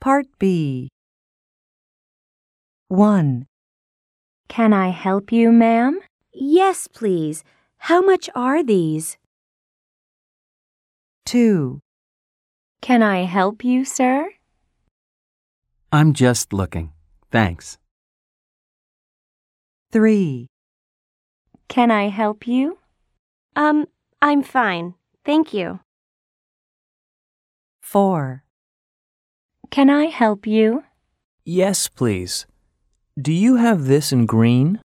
Part B. 1. Can I help you, ma'am? Yes, please. How much are these? 2. Can I help you, sir? I'm just looking. Thanks. 3. Can I help you? I'm fine. Thank you. 4. Can I help you? Yes, please. Do you have this in green?